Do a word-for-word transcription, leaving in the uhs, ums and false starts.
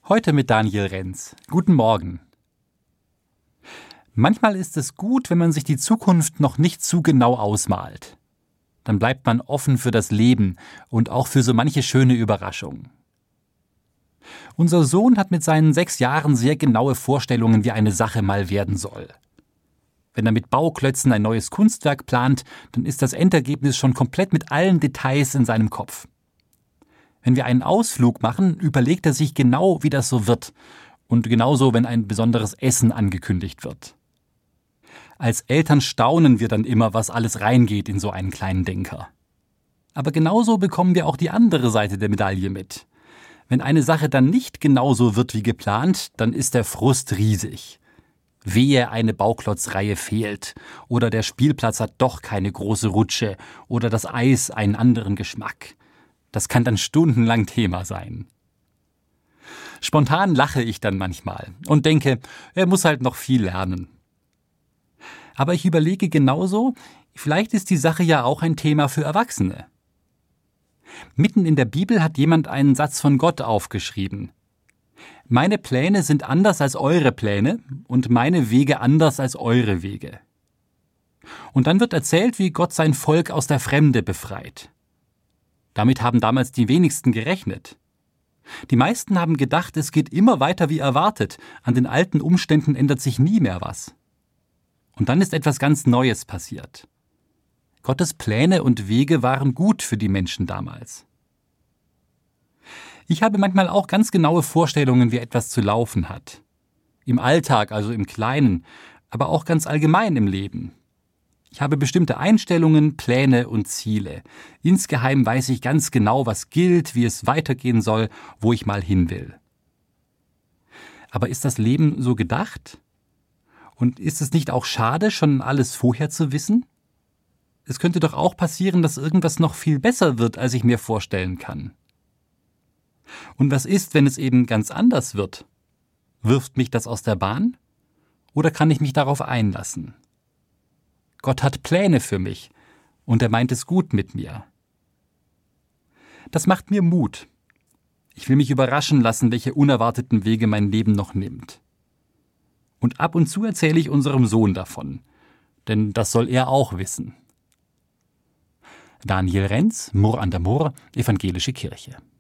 Heute mit Daniel Renz. Guten Morgen. Manchmal ist es gut, wenn man sich die Zukunft noch nicht zu genau ausmalt. Dann bleibt man offen für das Leben und auch für so manche schöne Überraschung. Unser Sohn hat mit seinen sechs Jahren sehr genaue Vorstellungen, wie eine Sache mal werden soll. Wenn er mit Bauklötzen ein neues Kunstwerk plant, dann ist das Endergebnis schon komplett mit allen Details in seinem Kopf. Wenn wir einen Ausflug machen, überlegt er sich genau, wie das so wird. Und genauso, wenn ein besonderes Essen angekündigt wird. Als Eltern staunen wir dann immer, was alles reingeht in so einen kleinen Denker. Aber genauso bekommen wir auch die andere Seite der Medaille mit. Wenn eine Sache dann nicht genauso wird wie geplant, dann ist der Frust riesig. Wehe, eine Bauklotzreihe fehlt oder der Spielplatz hat doch keine große Rutsche oder das Eis einen anderen Geschmack. Das kann dann stundenlang Thema sein. Spontan lache ich dann manchmal und denke, er muss halt noch viel lernen. Aber ich überlege genauso, vielleicht ist die Sache ja auch ein Thema für Erwachsene. Mitten in der Bibel hat jemand einen Satz von Gott aufgeschrieben. Meine Pläne sind anders als eure Pläne und meine Wege anders als eure Wege. Und dann wird erzählt, wie Gott sein Volk aus der Fremde befreit. Damit haben damals die wenigsten gerechnet. Die meisten haben gedacht, es geht immer weiter wie erwartet, an den alten Umständen ändert sich nie mehr was. Und dann ist etwas ganz Neues passiert. Gottes Pläne und Wege waren gut für die Menschen damals. Ich habe manchmal auch ganz genaue Vorstellungen, wie etwas zu laufen hat. Im Alltag, also im Kleinen, aber auch ganz allgemein im Leben. Ich habe bestimmte Einstellungen, Pläne und Ziele. Insgeheim weiß ich ganz genau, was gilt, wie es weitergehen soll, wo ich mal hin will. Aber ist das Leben so gedacht? Und ist es nicht auch schade, schon alles vorher zu wissen? Es könnte doch auch passieren, dass irgendwas noch viel besser wird, als ich mir vorstellen kann. Und was ist, wenn es eben ganz anders wird? Wirft mich das aus der Bahn? Oder kann ich mich darauf einlassen? Gott hat Pläne für mich und er meint es gut mit mir. Das macht mir Mut. Ich will mich überraschen lassen, welche unerwarteten Wege mein Leben noch nimmt. Und ab und zu erzähle ich unserem Sohn davon, denn das soll er auch wissen. Daniel Renz, Murr an der Murr, Evangelische Kirche.